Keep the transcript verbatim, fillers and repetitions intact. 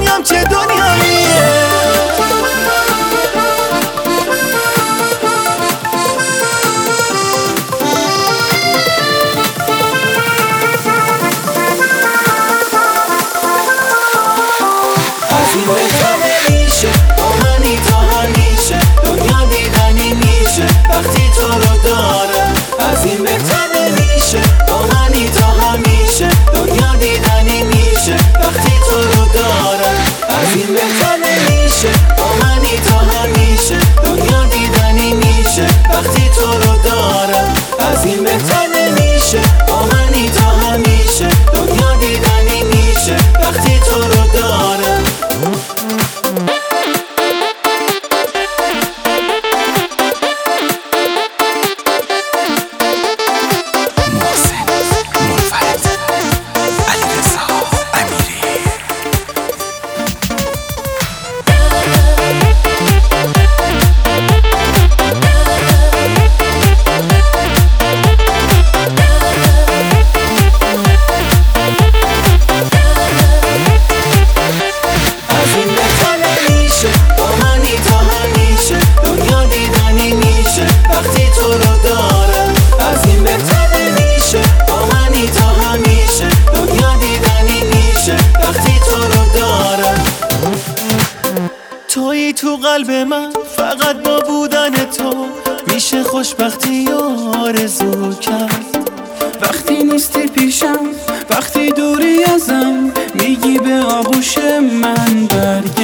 نمیدونم چه دنیاییه. از این بهتر نمیشه با منی تا همیشه، دنیا دیدنی میشه وقتی تو رو دارم. از این بهتر نمیشه با منی تا همیشه، دنیا دیدنی میشه وقتی تو رو دارم. از این بهتر نمیشه با منی تا همیشه، دنیا دیدنی میشه وقتی تو رو دارم. از این بهتر نمیشه با منی تا همیشه، دنیا دیدنی میشه وقتی تو رو دارم. تویی تو قلب من، فقط با بودن تو میشه خوشبختی و آرزو کرد. وقتی نیستی پیشم، وقتی دوری ازم، میگی به آغوش من برگرد.